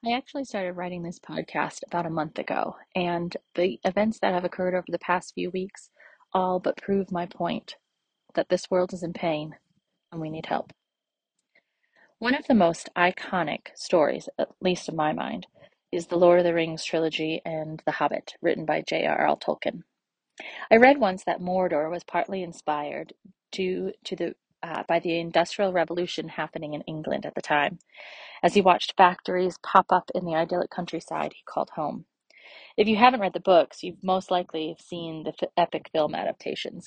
I actually started writing this podcast about a month ago, and the events that have occurred over the past few weeks all but prove my point that this world is in pain and we need help. One of the most iconic stories, at least in my mind, is the Lord of the Rings trilogy and The Hobbit, written by J.R.R. Tolkien. I read once that Mordor was partly inspired due to the by the Industrial Revolution happening in England at the time. As he watched factories pop up in the idyllic countryside he called home. If you haven't read the books, you've most likely seen the epic film adaptations.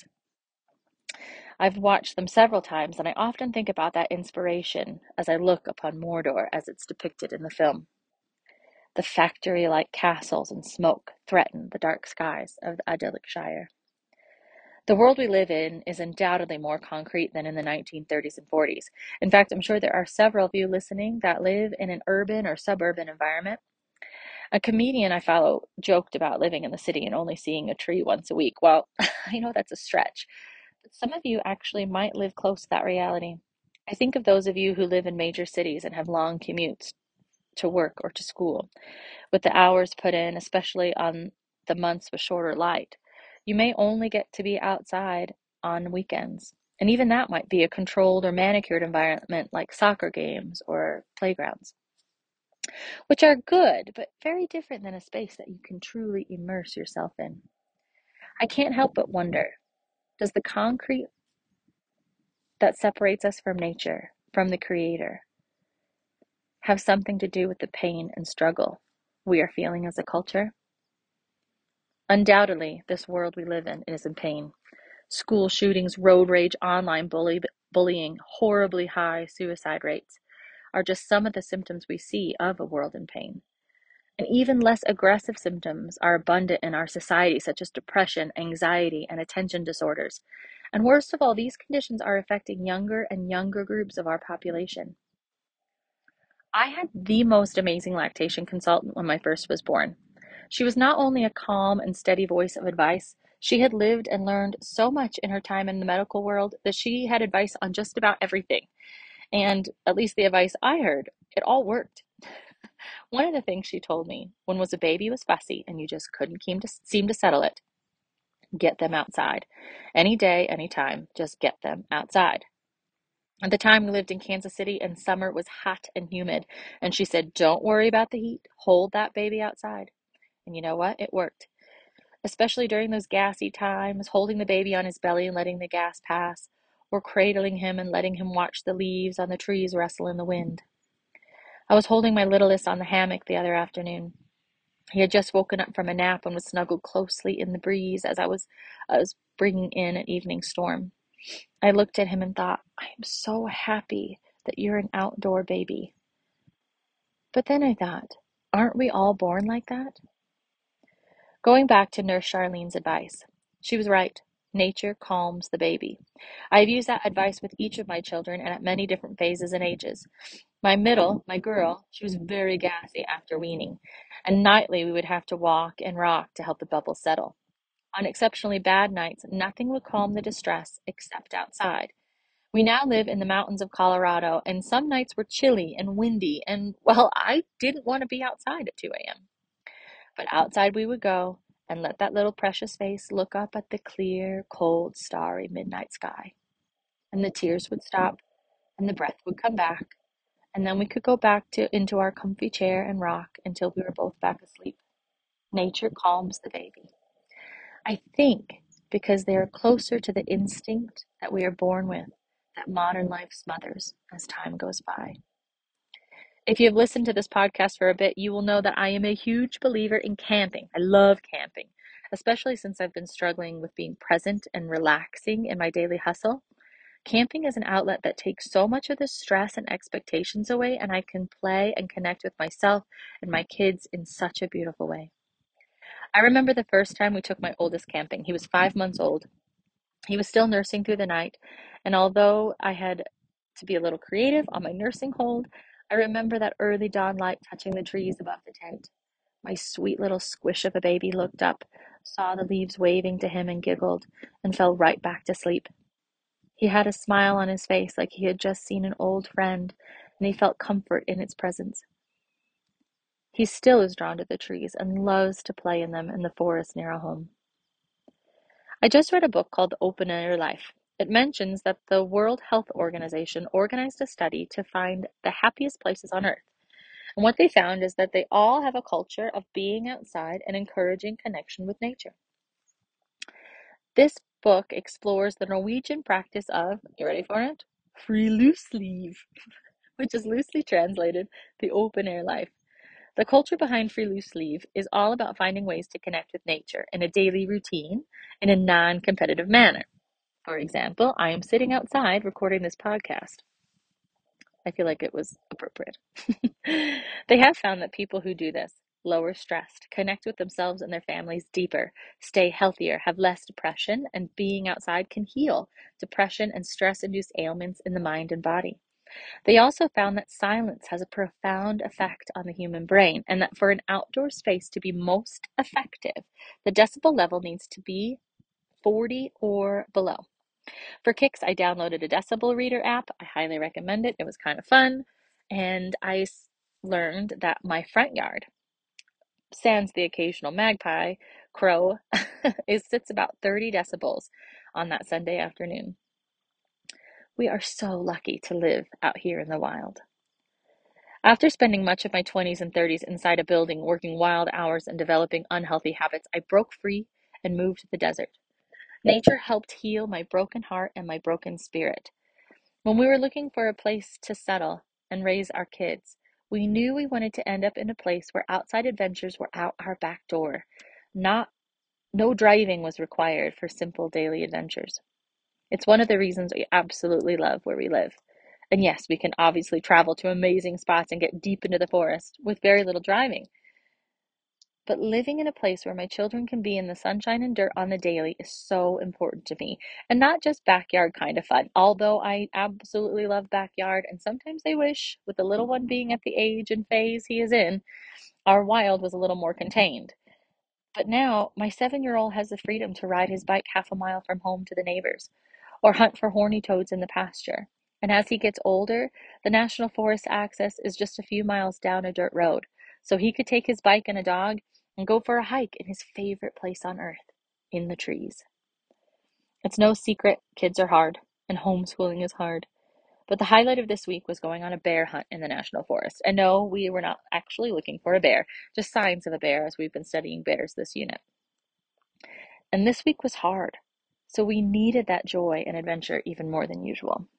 I've watched them several times, and I often think about that inspiration as I look upon Mordor as it's depicted in the film. The factory-like castles and smoke threaten the dark skies of the idyllic Shire. The world we live in is undoubtedly more concrete than in the 1930s and 40s. In fact, I'm sure there are several of you listening that live in an urban or suburban environment. A comedian I follow joked about living in the city and only seeing a tree once a week. Well, I know that's a stretch, but some of you actually might live close to that reality. I think of those of you who live in major cities and have long commutes to work or to school. With the hours put in, especially on the months with shorter light, you may only get to be outside on weekends. And even that might be a controlled or manicured environment like soccer games or playgrounds, which are good, but very different than a space that you can truly immerse yourself in. I can't help but wonder, does the concrete that separates us from nature, from the Creator, have something to do with the pain and struggle we are feeling as a culture? Undoubtedly, this world we live in is in pain. School shootings, road rage, online bullying, horribly high suicide rates are just some of the symptoms we see of a world in pain. And even less aggressive symptoms are abundant in our society, such as depression, anxiety, and attention disorders. And worst of all, these conditions are affecting younger and younger groups of our population. I had the most amazing lactation consultant when my first was born. She was not only a calm and steady voice of advice, she had lived and learned so much in her time in the medical world that she had advice on just about everything. And at least the advice I heard, it all worked. One of the things she told me when was a baby was fussy and you just couldn't seem to settle it, get them outside. Any day, any time, just get them outside. At the time, we lived in Kansas City and summer was hot and humid. And she said, don't worry about the heat, hold that baby outside. And you know what? It worked. Especially during those gassy times, holding the baby on his belly and letting the gas pass, or cradling him and letting him watch the leaves on the trees rustle in the wind. I was holding my littlest on the hammock the other afternoon. He had just woken up from a nap and was snuggled closely in the breeze as I was bringing in an evening storm. I looked at him and thought, I am so happy that you're an outdoor baby. But then I thought, aren't we all born like that? Going back to Nurse Charlene's advice, she was right. Nature calms the baby. I've used that advice with each of my children and at many different phases and ages. My girl, she was very gassy after weaning, and nightly we would have to walk and rock to help the bubbles settle. On exceptionally bad nights, nothing would calm the distress except outside. We now live in the mountains of Colorado, and some nights were chilly and windy, and well, I didn't want to be outside at 2 a.m. But outside we would go and let that little precious face look up at the clear, cold, starry midnight sky. And the tears would stop, and the breath would come back, and then we could go back to into our comfy chair and rock until we were both back asleep. Nature calms the baby. I think because they are closer to the instinct that we are born with that modern life smothers as time goes by. If you have listened to this podcast for a bit, you will know that I am a huge believer in camping. I love camping, especially since I've been struggling with being present and relaxing in my daily hustle. Camping is an outlet that takes so much of the stress and expectations away, and I can play and connect with myself and my kids in such a beautiful way. I remember the first time we took my oldest camping. He was 5 months old. He was still nursing through the night, and although I had to be a little creative on my nursing hold, I remember that early dawn light touching the trees above the tent. My sweet little squish of a baby looked up, saw the leaves waving to him and giggled, and fell right back to sleep. He had a smile on his face like he had just seen an old friend, and he felt comfort in its presence. He still is drawn to the trees and loves to play in them in the forest near our home. I just read a book called The Open Air Life. It mentions that the World Health Organization organized a study to find the happiest places on Earth. And what they found is that they all have a culture of being outside and encouraging connection with nature. This book explores the Norwegian practice of, you ready for it? Friluftsliv, which is loosely translated the open air life. The culture behind Friluftsliv is all about finding ways to connect with nature in a daily routine in a non-competitive manner. For example, I am sitting outside recording this podcast. I feel like it was appropriate. They have found that people who do this lower stress, connect with themselves and their families deeper, stay healthier, have less depression, and being outside can heal depression and stress-induced ailments in the mind and body. They also found that silence has a profound effect on the human brain, and that for an outdoor space to be most effective, the decibel level needs to be 40 or below. For kicks, I downloaded a decibel reader app. I highly recommend it. It was kind of fun. And I learned that my front yard, sans the occasional magpie, crow, sits about 30 decibels on that Sunday afternoon. We are so lucky to live out here in the wild. After spending much of my 20s and 30s inside a building, working wild hours and developing unhealthy habits, I broke free and moved to the desert. Nature helped heal my broken heart and my broken spirit. When we were looking for a place to settle and raise our kids, we knew we wanted to end up in a place where outside adventures were out our back door. No driving was required for simple daily adventures. It's one of the reasons we absolutely love where we live. And yes, we can obviously travel to amazing spots and get deep into the forest with very little driving. But living in a place where my children can be in the sunshine and dirt on the daily is so important to me. And not just backyard kind of fun, although I absolutely love backyard, and sometimes I wish, with the little one being at the age and phase he is in, our wild was a little more contained. But now my 7-year-old has the freedom to ride his bike half a mile from home to the neighbors, or hunt for horny toads in the pasture. And as he gets older, the National Forest access is just a few miles down a dirt road, so he could take his bike and a dog and go for a hike in his favorite place on earth, in the trees. It's no secret kids are hard, and homeschooling is hard. But the highlight of this week was going on a bear hunt in the National Forest. And no, we were not actually looking for a bear, just signs of a bear as we've been studying bears this unit. And this week was hard, so we needed that joy and adventure even more than usual.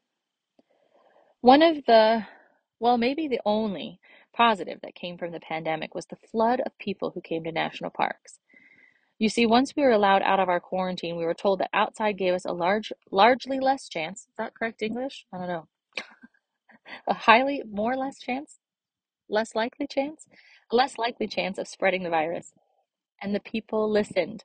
One of the, well, maybe the only positive that came from the pandemic was the flood of people who came to national parks. You see, once we were allowed out of our quarantine, we were told that outside gave us a largely less chance. Is that correct English? I don't know. A highly, more or less chance? Less likely chance? A less likely chance of spreading the virus. And the people listened.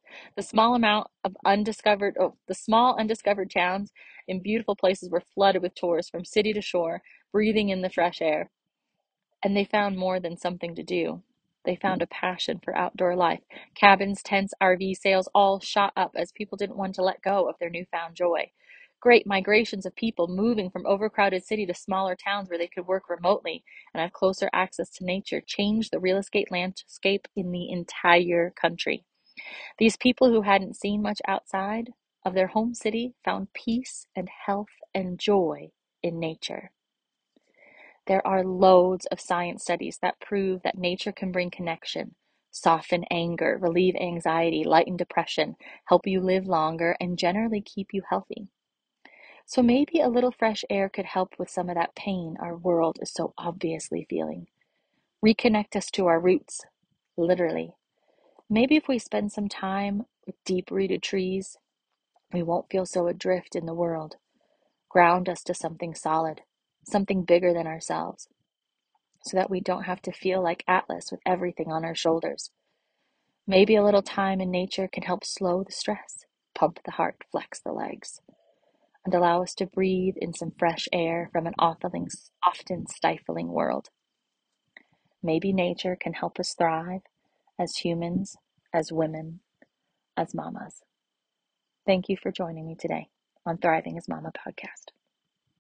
The small undiscovered towns in beautiful places were flooded with tourists from city to shore, breathing in the fresh air. And they found more than something to do. They found a passion for outdoor life. Cabins, tents, RV sales all shot up as people didn't want to let go of their newfound joy. Great migrations of people moving from overcrowded city to smaller towns where they could work remotely and have closer access to nature changed the real estate landscape in the entire country. These people who hadn't seen much outside of their home city found peace and health and joy in nature. There are loads of science studies that prove that nature can bring connection, soften anger, relieve anxiety, lighten depression, help you live longer, and generally keep you healthy. So maybe a little fresh air could help with some of that pain our world is so obviously feeling. Reconnect us to our roots, literally. Maybe if we spend some time with deep-rooted trees, we won't feel so adrift in the world. Ground us to something solid, something bigger than ourselves, so that we don't have to feel like Atlas with everything on our shoulders. Maybe a little time in nature can help slow the stress, pump the heart, flex the legs, and allow us to breathe in some fresh air from an often stifling world. Maybe nature can help us thrive as humans, as women, as mamas. Thank you for joining me today on Thriving as Mama podcast.